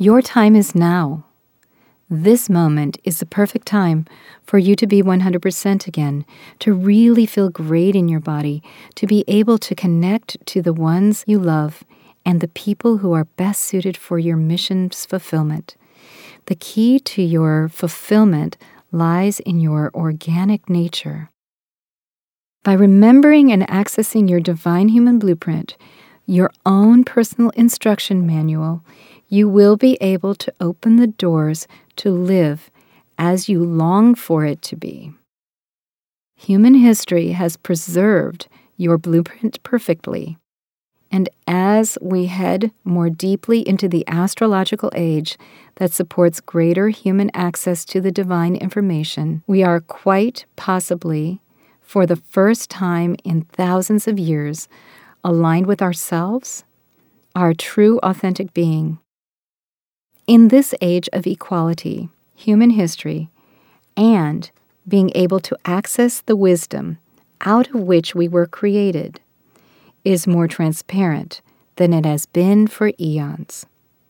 Your time is now. This moment is the perfect time for you to be 100% again, to really feel great in your body, to be able to connect to the ones you love and the people who are best suited for your mission's fulfillment. The key to your fulfillment lies in your organic nature. By remembering and accessing your divine human blueprint, your own personal instruction manual, you will be able to open the doors to live as you long for it to be. Human history has preserved your blueprint perfectly, and as we head more deeply into the astrological age that supports greater human access to the divine information, we are quite possibly, for the first time in thousands of years, aligned with ourselves, our true authentic being. In this age of equality, human history, and being able to access the wisdom out of which we were created, is more transparent than it has been for eons.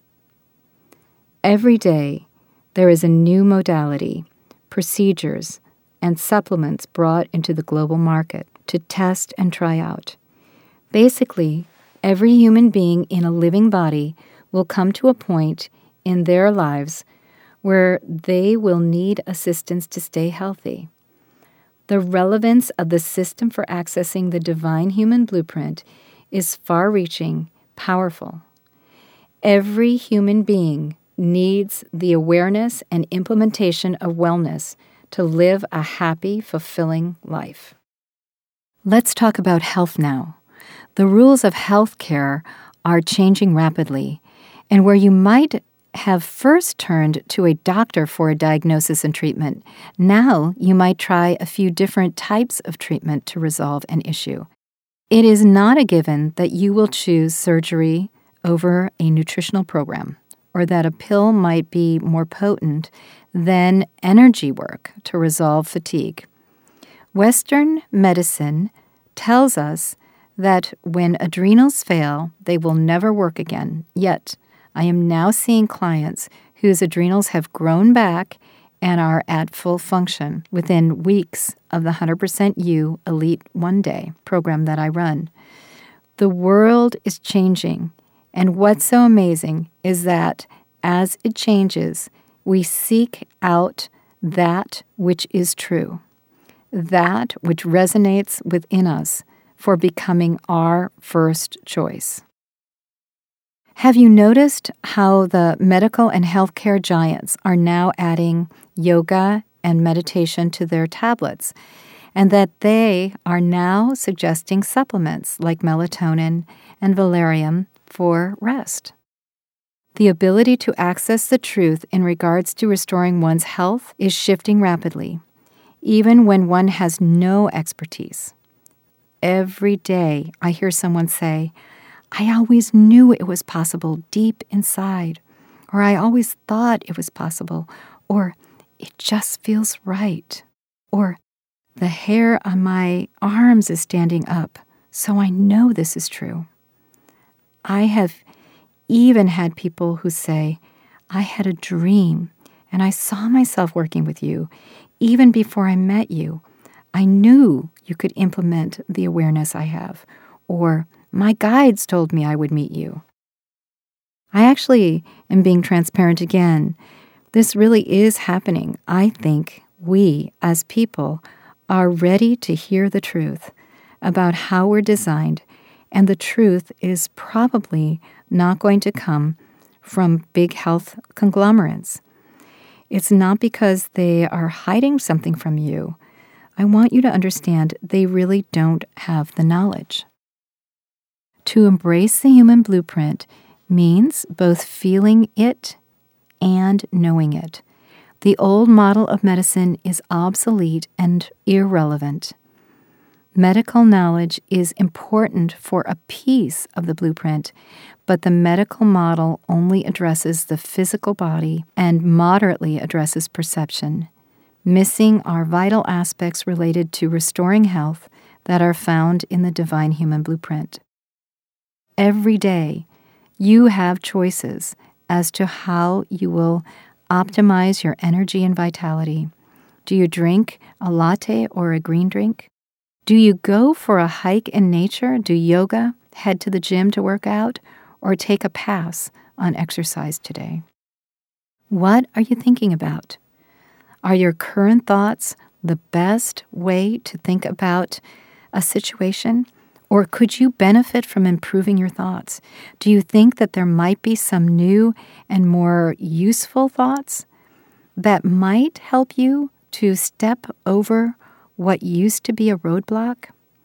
Every day, there is a new modality, procedures, and supplements brought into the global market to test and try out. Basically, every human being in a living body will come to a point in their lives where they will need assistance to stay healthy. The relevance of the system for accessing the divine human blueprint is far-reaching, powerful. Every human being needs the awareness and implementation of wellness to live a happy, fulfilling life. Let's talk about health now. The rules of healthcare are changing rapidly, and where you might have first turned to a doctor for a diagnosis and treatment, now you might try a few different types of treatment to resolve an issue. It is not a given that you will choose surgery over a nutritional program, or that a pill might be more potent than energy work to resolve fatigue. Western medicine tells us that when adrenals fail, they will never work again. Yet, I am now seeing clients whose adrenals have grown back and are at full function within weeks of the 100% You Elite One Day program that I run. The world is changing, and what's so amazing is that as it changes, we seek out that which is true, that which resonates within us for becoming our first choice. Have you noticed how the medical and healthcare giants are now adding yoga and meditation to their tablets, and that they are now suggesting supplements like melatonin and valerian for rest? The ability to access the truth in regards to restoring one's health is shifting rapidly, even when one has no expertise. Every day I hear someone say, "I always knew it was possible deep inside," or "I always thought it was possible," or "it just feels right," or "the hair on my arms is standing up, so I know this is true." I have even had people who say, "I had a dream, and I saw myself working with you. Even before I met you, I knew you could implement the awareness I have," or "my guides told me I would meet you." I actually am being transparent again. This really is happening. I think we, as people, are ready to hear the truth about how we're designed, and the truth is probably not going to come from big health conglomerates. It's not because they are hiding something from you. I want you to understand they really don't have the knowledge. To embrace the human blueprint means both feeling it and knowing it. The old model of medicine is obsolete and irrelevant. Medical knowledge is important for a piece of the blueprint, but the medical model only addresses the physical body and moderately addresses perception, missing our vital aspects related to restoring health that are found in the divine human blueprint. Every day, you have choices as to how you will optimize your energy and vitality. Do you drink a latte or a green drink? Do you go for a hike in nature, do yoga, head to the gym to work out, or take a pass on exercise today? What are you thinking about? Are your current thoughts the best way to think about a situation? Or could you benefit from improving your thoughts? Do you think that there might be some new and more useful thoughts that might help you to step over what used to be a roadblock?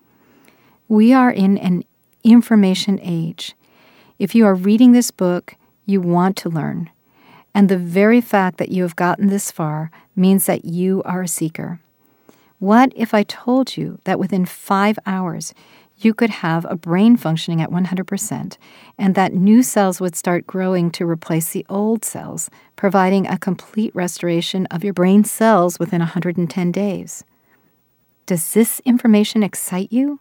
We are in an information age. If you are reading this book, you want to learn. And the very fact that you have gotten this far means that you are a seeker. What if I told you that within 5 hours, you could have a brain functioning at 100%, and that new cells would start growing to replace the old cells, providing a complete restoration of your brain cells within 110 days? Does this information excite you?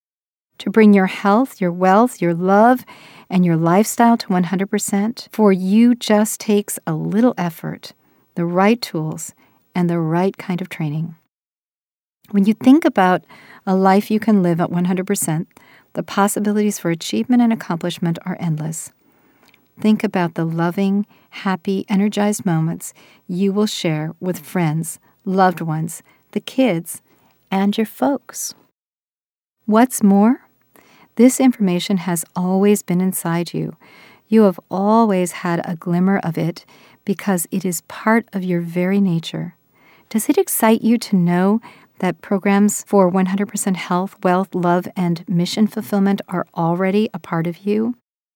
To bring your health, your wealth, your love, and your lifestyle to 100% for you just takes a little effort, the right tools, and the right kind of training. When you think about a life you can live at 100%, the possibilities for achievement and accomplishment are endless. Think about the loving, happy, energized moments you will share with friends, loved ones, the kids, and your folks. What's more, this information has always been inside you. You have always had a glimmer of it because it is part of your very nature. Does it excite you to know that programs for 100% health, wealth, love, and mission fulfillment are already a part of you?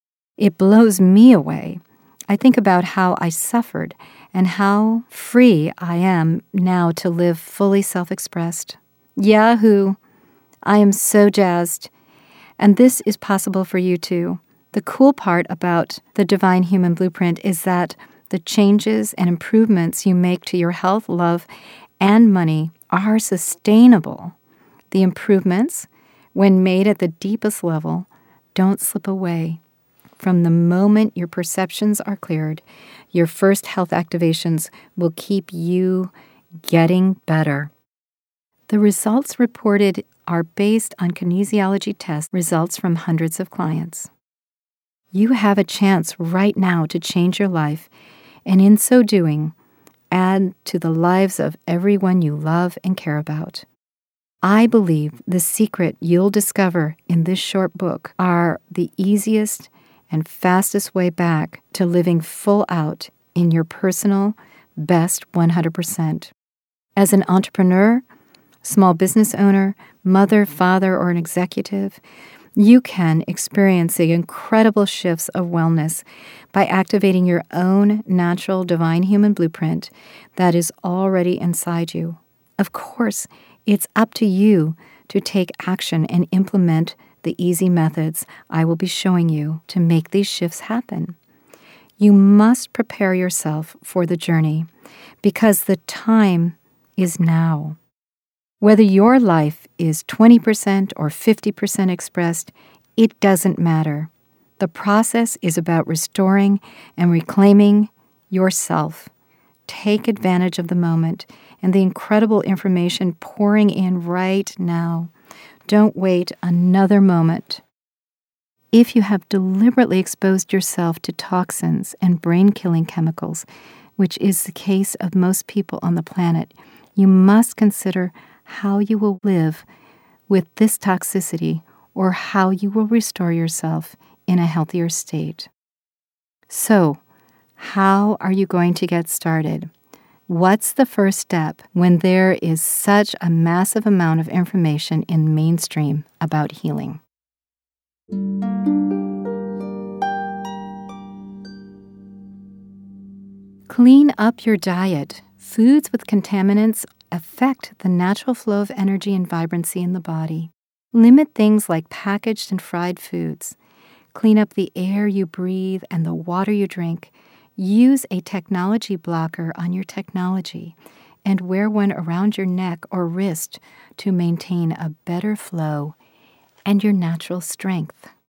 It blows me away. I think about how I suffered and how free I am now to live fully self-expressed. Yahoo! I am so jazzed. And this is possible for you too. The cool part about the Divine Human Blueprint is that the changes and improvements you make to your health, love, and money are sustainable. The improvements, when made at the deepest level, don't slip away. From the moment your perceptions are cleared, your first health activations will keep you getting better. The results reported are based on kinesiology test results from hundreds of clients. You have a chance right now to change your life, and in so doing, add to the lives of everyone you love and care about. I believe the secret you'll discover in this short book are the easiest and fastest way back to living full out in your personal best 100%. As an entrepreneur, small business owner, mother, father, or an executive, you can experience the incredible shifts of wellness by activating your own natural divine human blueprint that is already inside you. Of course, it's up to you to take action and implement the easy methods I will be showing you to make these shifts happen. You must prepare yourself for the journey because the time is now. Whether your life is 20% or 50% expressed, it doesn't matter. The process is about restoring and reclaiming yourself. Take advantage of the moment and the incredible information pouring in right now. Don't wait another moment. If you have deliberately exposed yourself to toxins and brain-killing chemicals, which is the case of most people on the planet, you must consider how you will live with this toxicity or how you will restore yourself in a healthier state. So, how are you going to get started? What's the first step when there is such a massive amount of information in mainstream about healing? Clean up your diet. Foods with contaminants affect the natural flow of energy and vibrancy in the body. Limit things like packaged and fried foods. Clean up the air you breathe and the water you drink. Use a technology blocker on your technology and wear one around your neck or wrist to maintain a better flow and your natural strength.